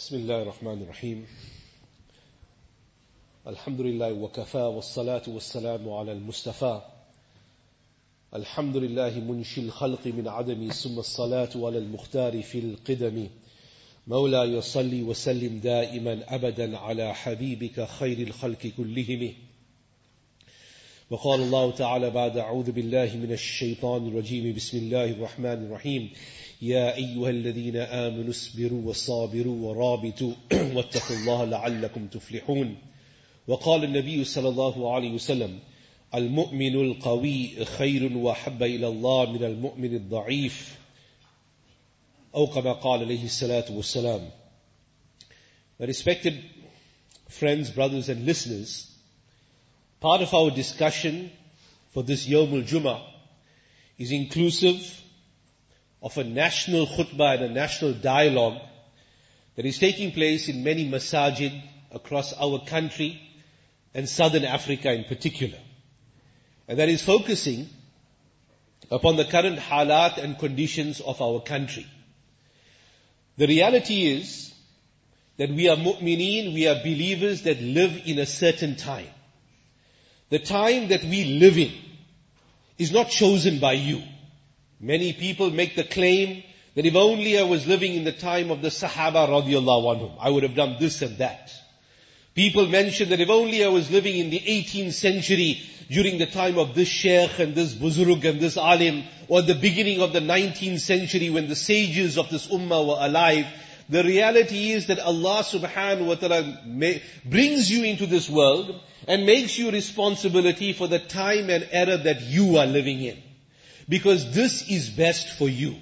بسم الله الرحمن الرحيم الحمد لله وكفى والصلاة والسلام على المصطفى الحمد لله منشي الخلق من عدم ثم الصلاة على المختار في القدم مولاي صلي وسلم دائما أبدا على حبيبك خير الخلق كلهم وقال الله تعالى بعد أعوذ بالله من الشيطان الرجيم بسم الله الرحمن الرحيم يا أيها الذين آمنوا اصبروا وصابروا ورابطوا واتقوا الله لعلكم تفلحون وقال النبي صلى الله عليه وسلم المؤمن القوي خير وحب إلى الله من المؤمن الضعيف أو كما قال عليه الصلاة والسلام. Respected friends, brothers and listeners, part of our discussion for this Yawmul Jummah is inclusive of a national khutbah and a national dialogue that is taking place in many masajid across our country and Southern Africa in particular. And that is focusing upon the current halat and conditions of our country. The reality is that we are mu'mineen, we are believers that live in a certain time. The time that we live in is not chosen by you. Many people make the claim that if only I was living in the time of the Sahaba radiallahu anhum, I would have done this and that. People mention that if only I was living in the 18th century during the time of this sheikh and this buzurg and this alim, or the beginning of the 19th century when the sages of this ummah were alive. The reality is that Allah subhanahu wa ta'ala brings you into this world and makes you responsibility for the time and era that you are living in. Because this is best for you.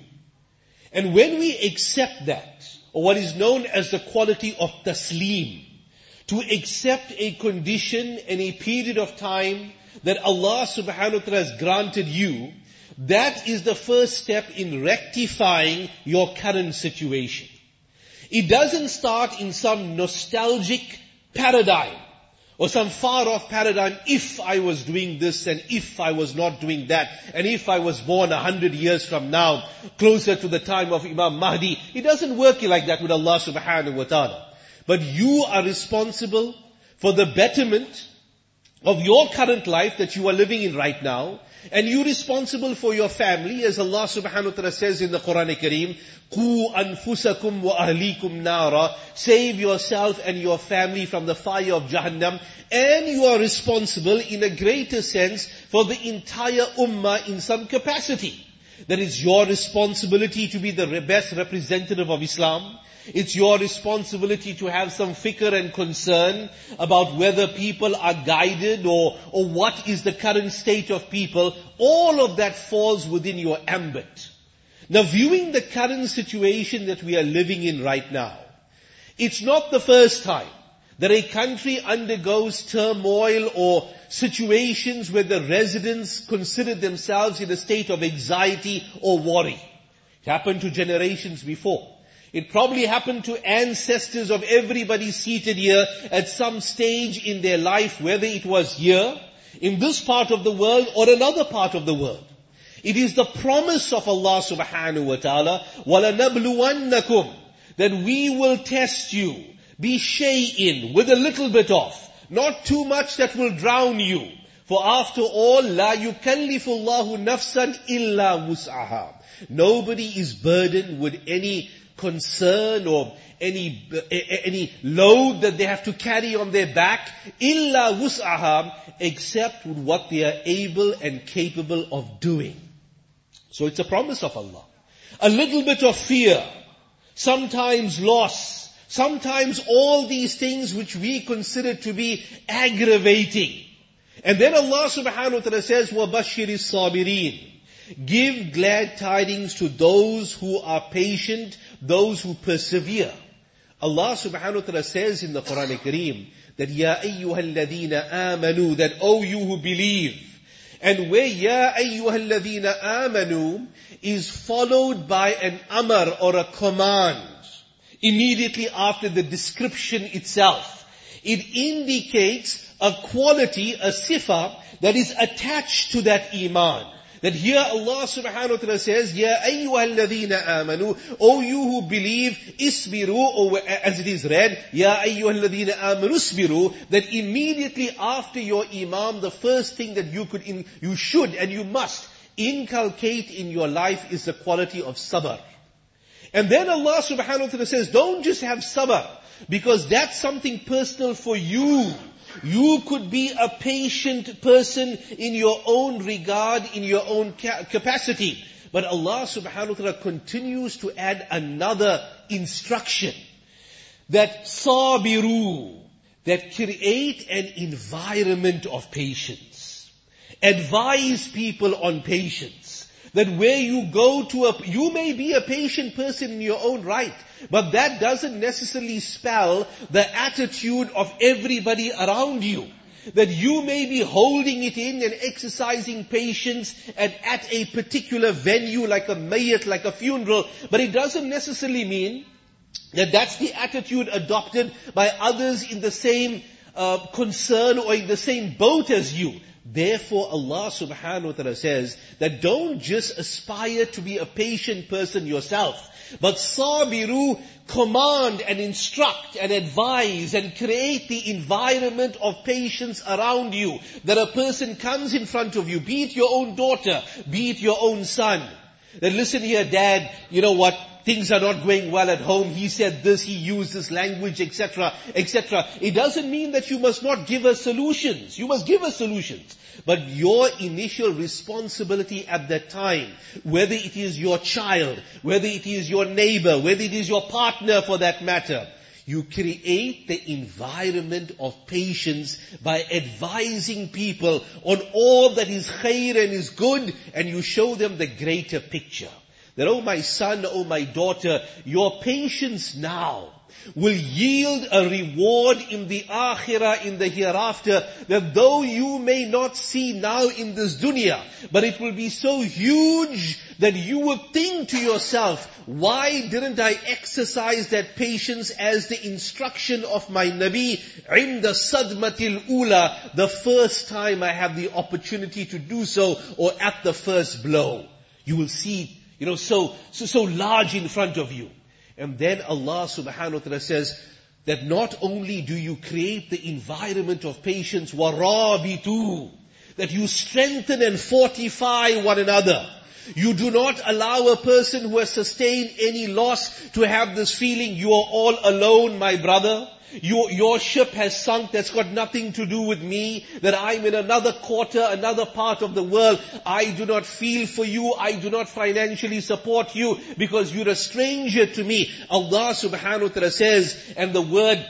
And when we accept that, or what is known as the quality of taslim, to accept a condition and a period of time that Allah subhanahu wa ta'ala has granted you, that is the first step in rectifying your current situation. It doesn't start in some nostalgic paradigm or some far-off paradigm, if I was doing this and if I was not doing that, and if I was born 100 years from now, closer to the time of Imam Mahdi. It doesn't work like that with Allah subhanahu wa ta'ala. But you are responsible for the betterment of your current life that you are living in right now, and you're responsible for your family, as Allah subhanahu wa ta'ala says in the Quran Kareem, Qu anfusakum wa ahlikum nara, save yourself and your family from the fire of Jahannam, and you are responsible in a greater sense for the entire ummah in some capacity. That it's your responsibility to be the best representative of Islam. It's your responsibility to have some fikr and concern about whether people are guided or what is the current state of people. All of that falls within your ambit. Now, viewing the current situation that we are living in right now, it's not the first time that a country undergoes turmoil or situations where the residents consider themselves in a state of anxiety or worry. It happened to generations before. It probably happened to ancestors of everybody seated here at some stage in their life, whether it was here, in this part of the world, or another part of the world. It is the promise of Allah subhanahu wa ta'ala, وَلَنَبْلُوَنَّكُمْ, that we will test you, بِشَيْءٍ, with a little bit of, not too much that will drown you. For after all, لَا يُكَلِّفُ اللَّهُ نَفْسًا إِلَّا وُسْعَهَا. Nobody is burdened with any concern or any load that they have to carry on their back, illa wus'aha, except with what they are able and capable of doing. So it's a promise of Allah. A little bit of fear, sometimes loss, sometimes all these things which we consider to be aggravating. And then Allah subhanahu wa ta'ala says, وَبَشِّرِ الصَّابِرِينَ. Give glad tidings to those who are patient, those who persevere. Allah subhanahu wa ta'ala says in the Quran Kareem that Ya ayyuhal ladhina amanu, that oh you who believe. And where Ya ayyuhal ladhina amanu is followed by an amar or a command immediately after the description itself, it indicates a quality, a sifa that is attached to that iman. that here Allah subhanahu wa ta'ala says, Ya ayyuhal ladhina amanu, O you who believe, isbiru, or as it is read, Ya ayyuhal ladhina amanu isbiru, that immediately after your imam, the first thing that you should and you must inculcate in your life is the quality of sabr. And then Allah subhanahu wa ta'ala says, don't just have sabr, because that's something personal for you. You could be a patient person in your own regard, in your own capacity. But Allah subhanahu wa ta'ala continues to add another instruction. That sabiru, that create an environment of patience. Advise people on patience. That where you go to you may be a patient person in your own right, but that doesn't necessarily spell the attitude of everybody around you. That you may be holding it in and exercising patience at a particular venue like a mayyat, like a funeral, but it doesn't necessarily mean that that's the attitude adopted by others in the same concern or in the same boat as you. Therefore, Allah subhanahu wa ta'ala says that don't just aspire to be a patient person yourself, but sabiru, command and instruct and advise and create the environment of patience around you. That a person comes in front of you, be it your own daughter, be it your own son. That listen here, Dad, you know what? Things are not going well at home. He said this, he used this language, etc., etc. It doesn't mean that you must not give us solutions. You must give us solutions. But your initial responsibility at that time, whether it is your child, whether it is your neighbor, whether it is your partner for that matter, you create the environment of patience by advising people on all that is khair and is good, and you show them the greater picture. That, oh my son, oh my daughter, your patience now will yield a reward in the akhirah, in the hereafter, that though you may not see now in this dunya, but it will be so huge that you will think to yourself, why didn't I exercise that patience as the instruction of my Nabi, inda sadmatil ula, the first time I have the opportunity to do so, or at the first blow. You will see, so large in front of you. And then Allah subhanahu wa ta'ala says that not only do you create the environment of patience, warabitu, that you strengthen and fortify one another. You do not allow a person who has sustained any loss to have this feeling, you are all alone, my brother. Your ship has sunk, that's got nothing to do with me, that I'm in another quarter, another part of the world. I do not feel for you, I do not financially support you because you're a stranger to me. Allah subhanahu wa ta'ala says, and the word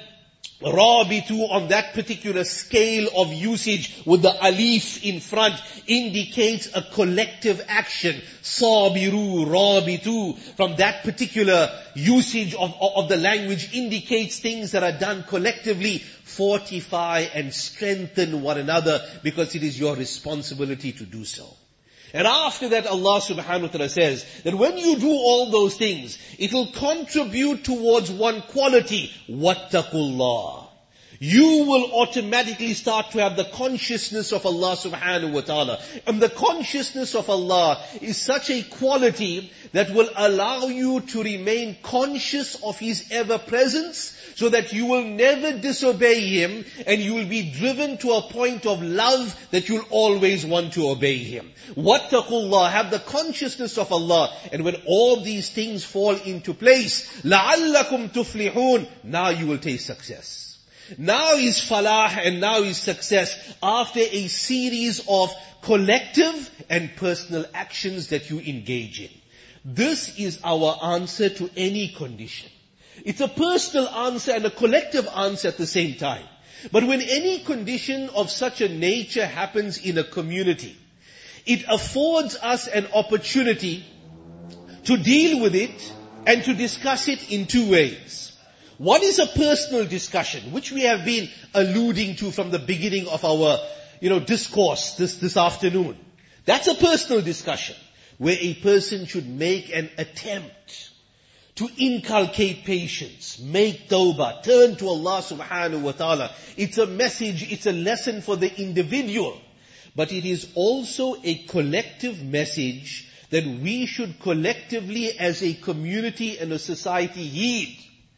Rabitu on that particular scale of usage with the alif in front indicates a collective action. Sabiru, Rabitu, from that particular usage of the language indicates things that are done collectively. Fortify and strengthen one another because it is your responsibility to do so. And after that Allah subhanahu wa ta'ala says that when you do all those things, it will contribute towards one quality, wattaqullah. You will automatically start to have the consciousness of Allah subhanahu wa ta'ala. And the consciousness of Allah is such a quality that will allow you to remain conscious of His ever-presence, so that you will never disobey Him, and you will be driven to a point of love that you'll always want to obey Him. Wattaqullah, have the consciousness of Allah. And when all these things fall into place, لَعَلَّكُمْ تُفْلِحُونَ, now you will taste success. Now is falah and now is success after a series of collective and personal actions that you engage in. This is our answer to any condition. It's a personal answer and a collective answer at the same time. But when any condition of such a nature happens in a community, it affords us an opportunity to deal with it and to discuss it in two ways. One is a personal discussion, which we have been alluding to from the beginning of our, discourse this afternoon. That's a personal discussion, where a person should make an attempt to inculcate patience, make tawbah, turn to Allah subhanahu wa ta'ala. It's a message, it's a lesson for the individual. but it is also a collective message that we should collectively as a community and a society heed.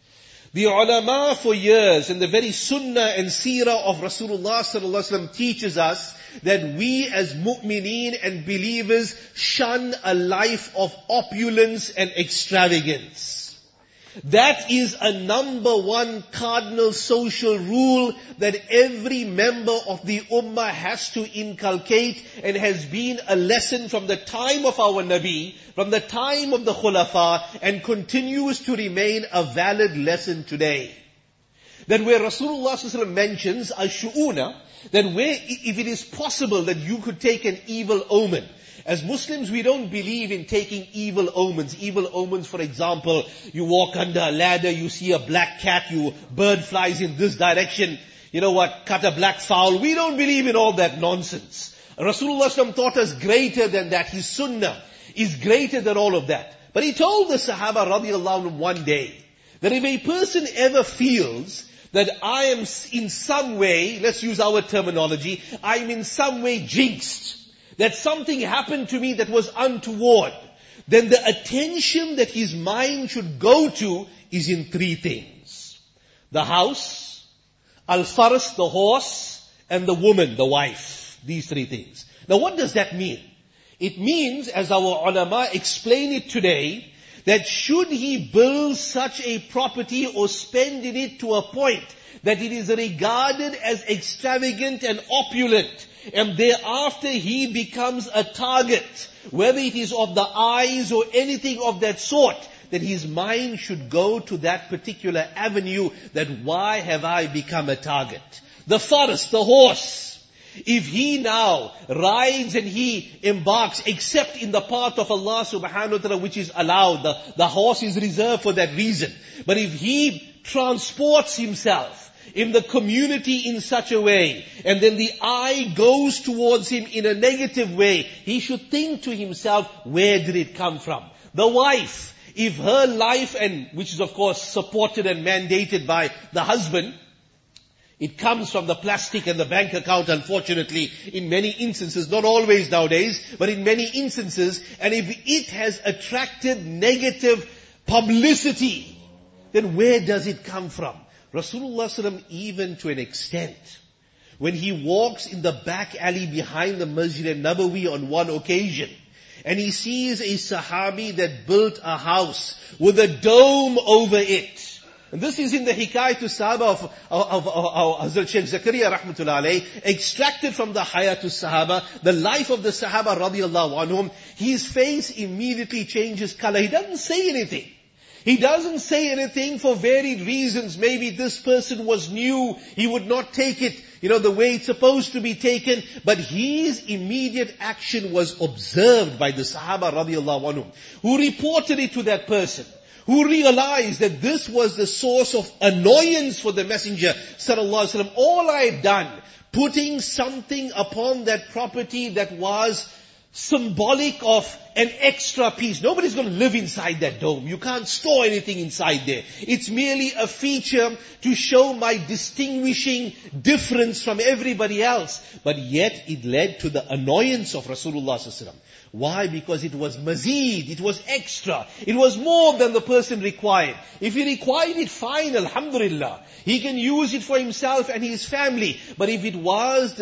The ulama for years and the very sunnah and seerah of Rasulullah sallallahu alaihi wasallam teaches us that we as mu'mineen and believers shun a life of opulence and extravagance. That is a number one cardinal social rule that every member of the ummah has to inculcate, and has been a lesson from the time of our Nabi, from the time of the Khulafa, and continues to remain a valid lesson today. That where Rasulullah sallallahu alaihi wasallam mentions ash-shu'una, that where if it is possible that you could take an evil omen. As Muslims, we don't believe in taking evil omens. Evil omens, for example, you walk under a ladder, you see a black cat, bird flies in this direction, you know what, cut a black fowl. We don't believe in all that nonsense. Rasulullah sallallahu alaihi wasallam taught us greater than that. His sunnah is greater than all of that. But he told the Sahaba radiallahu anhum one day, that if a person ever feels that I am in some way, let's use our terminology, I am in some way jinxed, that something happened to me that was untoward, then the attention that his mind should go to is in three things. The house, al-faras, the horse, and the woman, the wife. These three things. Now what does that mean? It means, as our ulama explain it today, that should he build such a property or spend in it to a point that it is regarded as extravagant and opulent, and thereafter he becomes a target, whether it is of the eyes or anything of that sort, then his mind should go to that particular avenue, that why have I become a target? The faras, the horse. If he now rides and he embarks, except in the path of Allah subhanahu wa ta'ala, which is allowed, the horse is reserved for that reason. But if he transports himself in the community in such a way, and then the eye goes towards him in a negative way, he should think to himself, where did it come from? The wife, if her life, and which is of course supported and mandated by the husband, it comes from the plastic and the bank account, unfortunately, in many instances, not always nowadays, but in many instances, and if it has attracted negative publicity, then where does it come from? Rasulullah sallam, even to an extent, when he walks in the back alley behind the Masjid al-Nabawi on one occasion, and he sees a Sahabi that built a house with a dome over it. And this is in the Hikayat Sahaba of Hazrat Shaykh Zakaria rahmatullah alayh, extracted from the Hayat Sahaba, the life of the Sahaba radiallahu anhum. His face immediately changes color. He doesn't say anything. He doesn't say anything for varied reasons. Maybe this person was new, he would not take it, the way it's supposed to be taken. But his immediate action was observed by the Sahaba radiallahu anhum, who reported it to that person, who realized that this was the source of annoyance for the Messenger sallallahu alaihi wasallam. All I had done, putting something upon that property that was symbolic of an extra piece. Nobody's going to live inside that dome. You can't store anything inside there. It's merely a feature to show my distinguishing difference from everybody else. But yet it led to the annoyance of Rasulullah sallallahu alaihi wasallam. Why? Because it was mazid, it was extra, it was more than the person required. If he required it, fine, alhamdulillah. He can use it for himself and his family. But if it was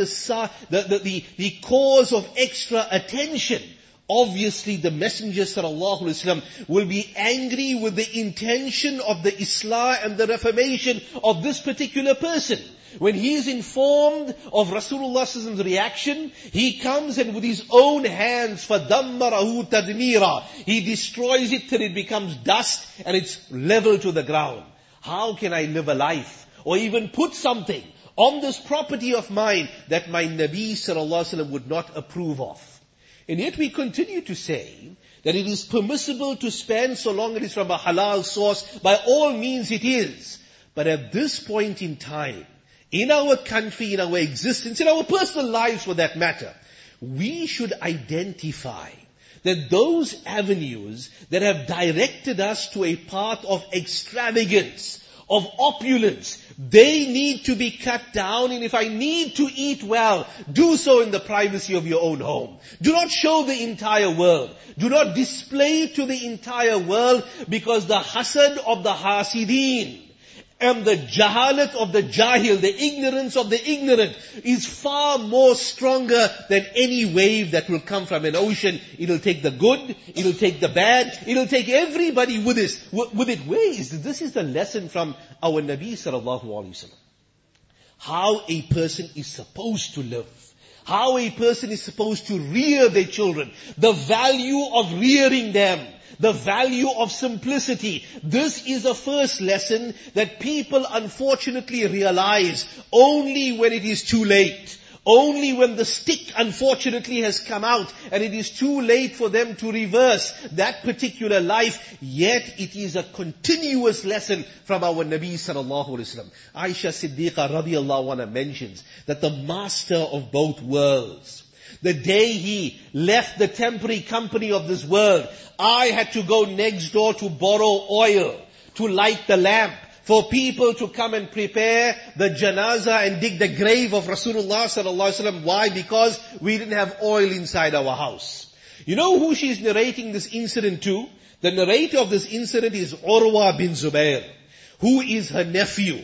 the cause of extra attention, obviously the Messenger sallallahu alaihi wasallam will be angry with the intention of the Islah and the reformation of this particular person. When he is informed of Rasulullah sallallahu alaihi wasallam's reaction, he comes and with his own hands, فَدَمَّرَهُ تَدْمِيرًا, he destroys it till it becomes dust and it's level to the ground. How can I live a life or even put something on this property of mine that my Nabi sallallahu alaihi wasallam would not approve of? And yet we continue to say that it is permissible to spend so long as it is from a halal source. By all means it is. But at this point in time, in our country, in our existence, in our personal lives for that matter, we should identify that those avenues that have directed us to a path of extravagance, of opulence. They need to be cut down, and if I need to eat well, do so in the privacy of your own home. Do not show the entire world. Do not display to the entire world, because the hasad of the hasideen and the jahalat of the jahil, the ignorance of the ignorant, is far more stronger than any wave that will come from an ocean. It'll take the good, it'll take the bad, it'll take everybody with it. Where is this? This is the lesson from our Nabi sallallahu alaihi wasallam. How a person is supposed to live. How a person is supposed to rear their children. The value of rearing them. The value of simplicity. This is the first lesson that people unfortunately realize only when it is too late. Only when the stick unfortunately has come out and it is too late for them to reverse that particular life. Yet it is a continuous lesson from our Nabi sallallahu alaihi wasallam. Aisha Siddiqa radiyallahu anha mentions that the master of both worlds, the day he left the temporary company of this world, I had to go next door to borrow oil to light the lamp for people to come and prepare the janazah and dig the grave of Rasulullah sallallahu alaihi wasallam. Why? Because we didn't have oil inside our house. You know who she's narrating this incident to? The narrator of this incident is Urwa bin Zubair, who is her nephew.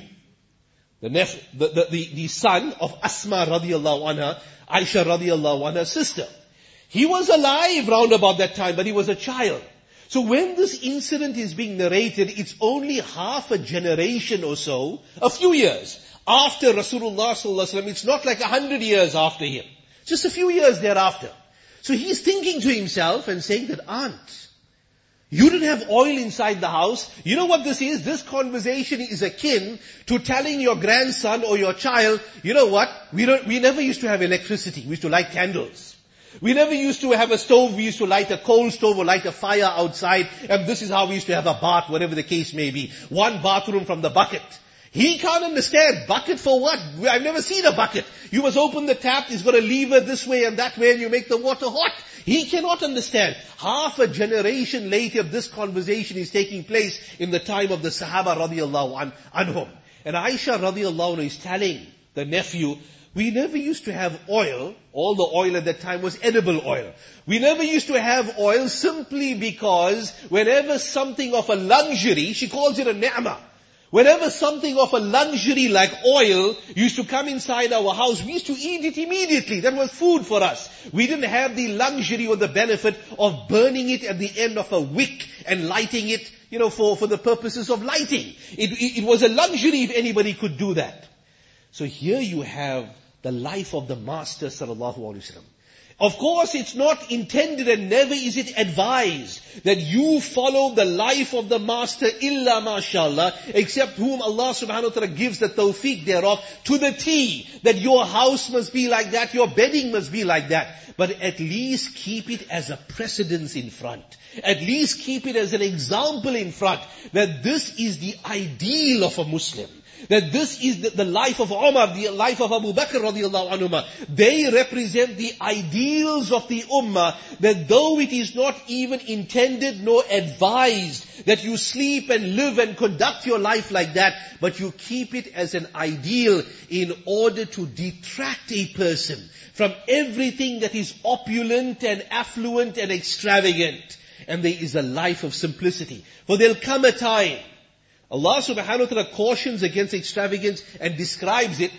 The son of Asma radiyallahu anha, Aisha radiyallahu anha's sister. He was alive round about that time, but he was a child. So when this incident is being narrated, it's only half a generation or so, a few years after Rasulullah sallallahu alaihi wasallam. It's not like 100 years after him. Just a few years thereafter. So he's thinking to himself and saying that, Aunt, you didn't have oil inside the house. You know what this is? This conversation is akin to telling your grandson or your child, you know what? We never used to have electricity. We used to light candles. We never used to have a stove. We used to light a coal stove or light a fire outside. And this is how we used to have a bath, whatever the case may be. One bathroom from the bucket. He can't understand. Bucket for what? I've never seen a bucket. You must open the tap. It's got a lever this way and that way and you make the water hot. He cannot understand. Half a generation later, this conversation is taking place in the time of the Sahaba radiyallahu anhum. And Aisha radiyallahu anha is telling the nephew, we never used to have oil. All the oil at that time was edible oil. We never used to have oil simply because whenever something of a luxury, she calls it a ni'mah. Whenever something of a luxury like oil used to come inside our house, we used to eat it immediately. That was food for us. We didn't have the luxury or the benefit of burning it at the end of a wick and lighting it, for the purposes of lighting. It was a luxury if anybody could do that. So here you have the life of the Master sallallahu alaihi wasallam. Of course, it's not intended and never is it advised that you follow the life of the Master illa mashallah, except whom Allah subhanahu wa ta'ala gives the tawfiq thereof to the T, that your house must be like that, your bedding must be like that. But at least keep it as a precedence in front. At least keep it as an example in front, that this is the ideal of a Muslim. That this is the life of Umar, the life of Abu Bakr radiyallahu anhuma. They represent the ideals of the ummah, that though it is not even intended nor advised that you sleep and live and conduct your life like that, but you keep it as an ideal in order to detract a person from everything that is opulent and affluent and extravagant. And there is a life of simplicity. For there'll come a time, Allah subhanahu wa ta'ala cautions against extravagance and describes it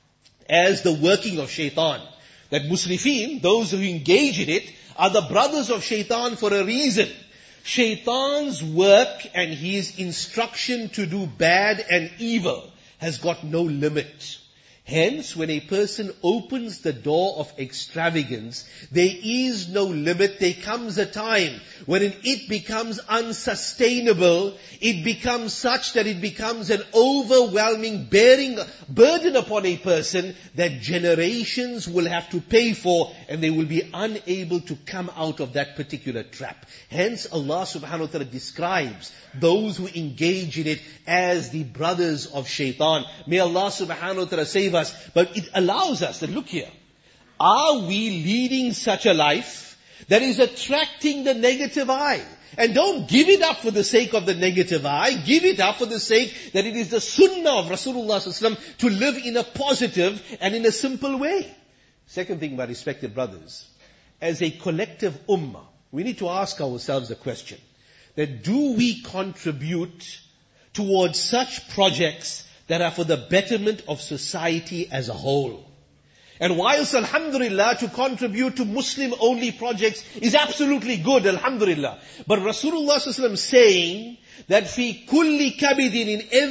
as the working of shaitan. That musrifeen, those who engage in it, are the brothers of shaitan for a reason. Shaitan's work and his instruction to do bad and evil has got no limit. Hence, when a person opens the door of extravagance, there is no limit. There comes a time when it becomes unsustainable. It becomes such that it becomes an overwhelming burden upon a person that generations will have to pay for, and they will be unable to come out of that particular trap. Hence, Allah subhanahu wa ta'ala describes those who engage in it as the brothers of shaitan. May Allah subhanahu wa ta'ala save us. But it allows us that, look here, are we leading such a life that is attracting the negative eye? And don't give it up for the sake of the negative eye. Give it up for the sake that it is the sunnah of Rasulullah SAW to live in a positive and in a simple way. Second thing, my respected brothers, as a collective ummah, we need to ask ourselves the question, that do we contribute towards such projects that are for the betterment of society as a whole? And whilst, alhamdulillah, to contribute to Muslim-only projects is absolutely good, alhamdulillah. But Rasulullah SAW saying that fi kulli kabidin,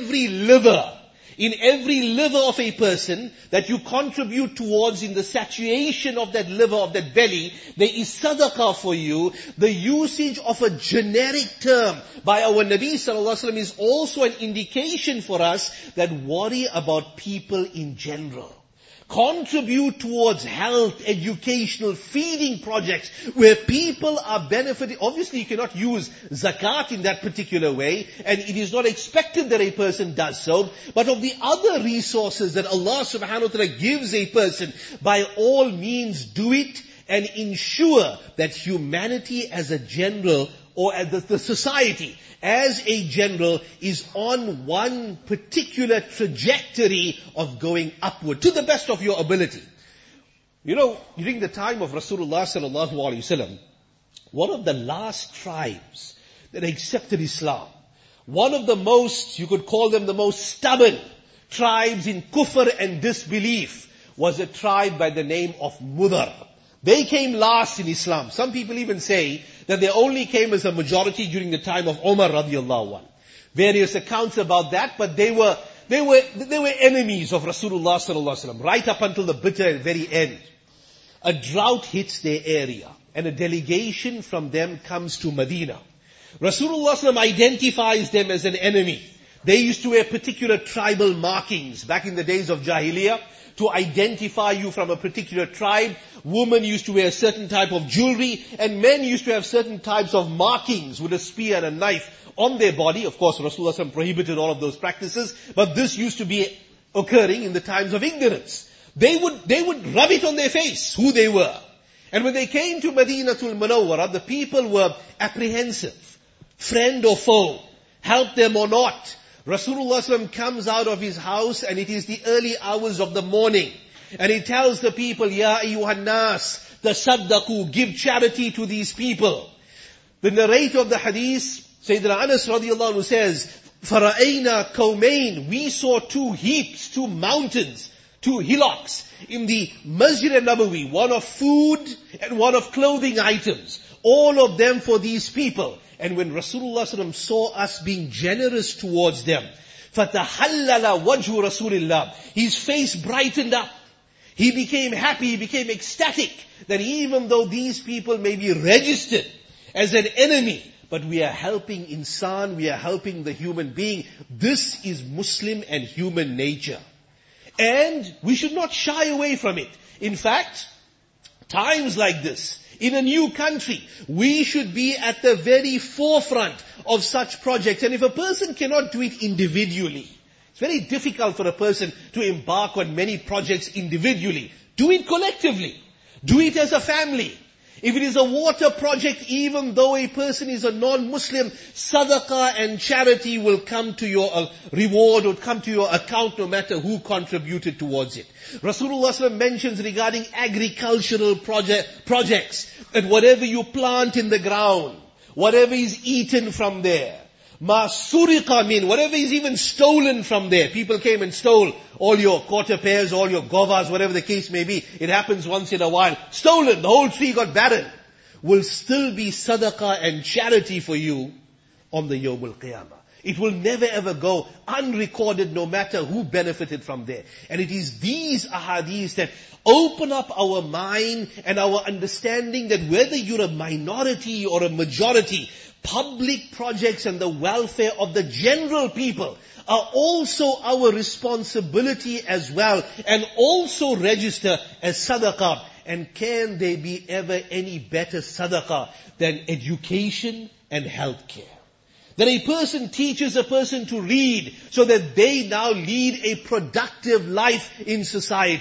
in every liver of a person, that you contribute towards in the satiation of that liver, of that belly, there is sadaqah for you. The usage of a generic term by our Nabi sallallahu alaihi wasallam is also an indication for us that worry about people in general. Contribute towards health, educational, feeding projects where people are benefiting. Obviously you cannot use zakat in that particular way, and it is not expected that a person does so. But of the other resources that Allah subhanahu wa ta'ala gives a person, by all means do it and ensure that humanity as a general, or as the society as a general, is on one particular trajectory of going upward to the best of your ability. You know, during the time of Rasulullah sallallahu alaihi wasallam, one of the last tribes that accepted Islam, one of the most, you could call them the most stubborn tribes in kufr and disbelief, was a tribe by the name of Mudar. They came last in Islam. Some people even say that they only came as a majority during the time of Umar radiallahu anh. Various accounts about that, but they were enemies of Rasulullah sallallahu alaihi wasallam right up until the bitter very end. A drought hits their area, and a delegation from them comes to Medina. Rasulullah sallallahu alaihi wasallam identifies them as an enemy. They used to wear particular tribal markings back in the days of Jahiliyyah to identify you from a particular tribe. Women used to wear a certain type of jewelry, and men used to have certain types of markings with a spear and a knife on their body. Of course, Rasulullah prohibited all of those practices, but this used to be occurring in the times of ignorance. They would rub it on their face, who they were. And when they came to Madinatul Munawwarah, the people were apprehensive. Friend or foe, help them or not. Rasulullah SAW comes out of his house, and it is the early hours of the morning. And he tells the people, Ya ayyuhan nas, tasaddaqu, give charity to these people. The narrator of the hadith, Sayyidina Anas radiallahu anhu says, Fara'ayna qawmain, we saw two heaps, two mountains, two hillocks in the Masjid al-Nabawi, one of food and one of clothing items. All of them for these people. And when Rasulullah SAW saw us being generous towards them, فَتَحَلَّلَ وَجْهُ رَسُولِ اللَّهِ, his face brightened up. He became happy, he became ecstatic that even though these people may be registered as an enemy, but we are helping insan, we are helping the human being. This is Muslim and human nature. And we should not shy away from it. In fact, times like this, in a new country, we should be at the very forefront of such projects. And if a person cannot do it individually, it's very difficult for a person to embark on many projects individually. Do it collectively. Do it as a family. If it is a water project, even though a person is a non-Muslim, sadaqah and charity will come to your reward or come to your account no matter who contributed towards it. Rasulullah SAW mentions regarding agricultural projects that whatever you plant in the ground, whatever is eaten from there, ma suriqa min, whatever is even stolen from there. People came and stole all your quarter pears, all your govas, whatever the case may be. It happens once in a while. Stolen, the whole tree got barren. Will still be sadaqah and charity for you on the Yawmul Qiyamah. It will never ever go unrecorded no matter who benefited from there. And it is these ahadith that open up our mind and our understanding that whether you're a minority or a majority, public projects and the welfare of the general people are also our responsibility as well, and also register as sadaqah. And can there be ever any better sadaqah than education and healthcare? That a person teaches a person to read so that they now lead a productive life in society.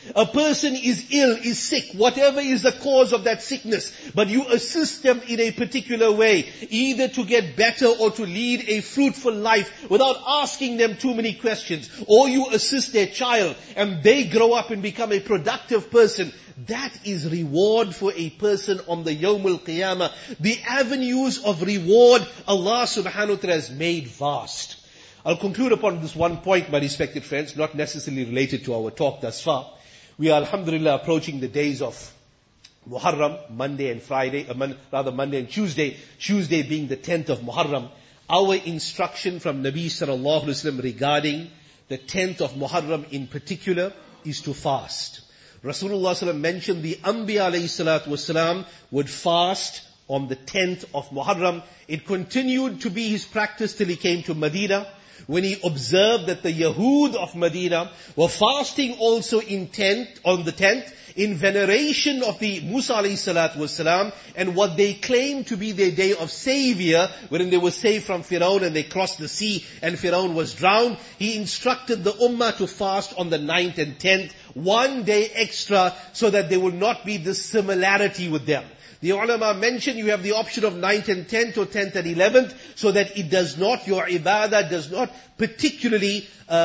A person is ill, is sick, whatever is the cause of that sickness, but you assist them in a particular way, either to get better or to lead a fruitful life without asking them too many questions, or you assist their child and they grow up and become a productive person. That is reward for a person on the Yawmul Qiyamah. The avenues of reward Allah subhanahu wa ta'ala has made vast. I'll conclude upon this one point, my respected friends, not necessarily related to our talk thus far. We are, alhamdulillah, approaching the days of Muharram, Monday and Friday, Monday and Tuesday, Tuesday being the 10th of Muharram. Our instruction from Nabi sallallahu alaihi wasallam regarding the 10th of Muharram in particular is to fast. Rasulullah sallallahu alaihi wasallam mentioned the Anbiya alayhi salatu wasalam would fast on the 10th of Muharram. It continued to be his practice till he came to Medina, when he observed that the Yahud of Medina were fasting also on the 10th, in veneration of the Musa alayhi salatu wasalam, and what they claimed to be their day of savior, wherein they were saved from Firaun and they crossed the sea and Firaun was drowned. He instructed the Ummah to fast on the 9th and 10th, one day extra, so that there will not be this similarity with them. The ulama mentioned you have the option of 9th and 10th or 10th and 11th, so that it does not, your ibadah does not particularly,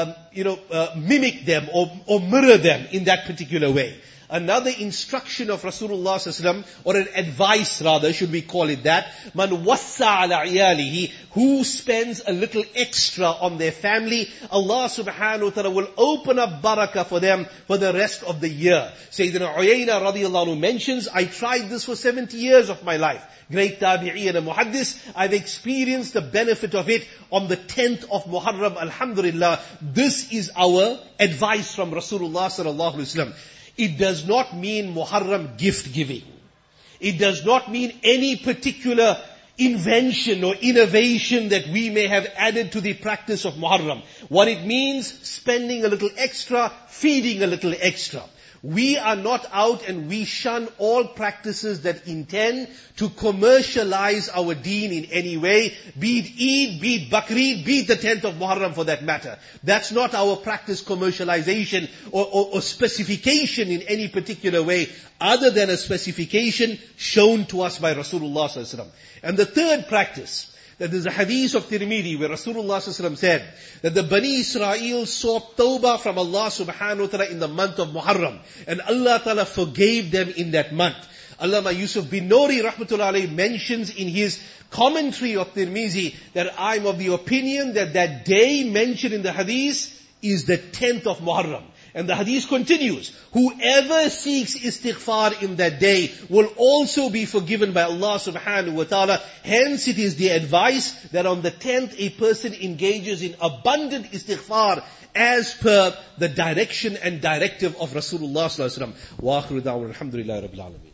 mimic them or mirror them in that particular way. Another instruction of Rasulullah sallallahu alaihi wasallam, or an advice rather, should we call it that, man wassa ala iyalihi, who spends a little extra on their family, Allah subhanahu wa ta'ala will open up barakah for them for the rest of the year. Sayyidina Uyayna radiyallahu anhu mentions, I tried this for 70 years of my life. Great tabi'i and a muhaddis, I've experienced the benefit of it on the 10th of Muharram, alhamdulillah. This is our advice from Rasulullah sallallahu alaihi wasallam. It does not mean Muharram gift giving. It does not mean any particular invention or innovation that we may have added to the practice of Muharram. What it means, spending a little extra, feeding a little extra. We are not out and we shun all practices that intend to commercialize our deen in any way, be it Eid, be it Bakrid, be it the 10th of Muharram for that matter. That's not our practice, commercialization or specification in any particular way, other than a specification shown to us by Rasulullah sallallahu alaihi wasallam. And the third practice, that there's a hadith of Tirmidhi where Rasulullah sallallahu alaihi wasallam said that the Bani Israel sought tawbah from Allah subhanahu wa ta'ala in the month of Muharram, and Allah ta'ala forgave them in that month. Allama Yusuf bin Nuri rahmatullahi alayhi mentions in his commentary of Tirmidhi that I'm of the opinion that that day mentioned in the hadith is the 10th of Muharram. And the hadith continues, whoever seeks istighfar in that day will also be forgiven by Allah subhanahu wa ta'ala. Hence it is the advice that on the 10th a person engages in abundant istighfar as per the direction and directive of Rasulullah sallallahu alaihi wasallam. Wa akhiru da'wana alhamdulillahi rabbil alamin.